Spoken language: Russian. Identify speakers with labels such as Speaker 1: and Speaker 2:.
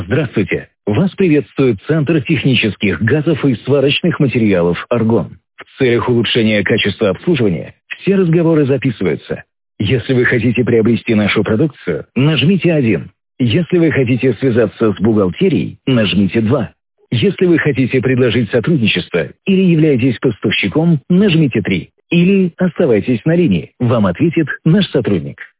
Speaker 1: Здравствуйте! Вас приветствует Центр технических газов и сварочных материалов «Аргон». В целях улучшения качества обслуживания все разговоры записываются. Если вы хотите приобрести нашу продукцию, нажмите 1. Если вы хотите связаться с бухгалтерией, нажмите 2. Если вы хотите предложить сотрудничество или являетесь поставщиком, нажмите 3. Или оставайтесь на линии, вам ответит наш сотрудник.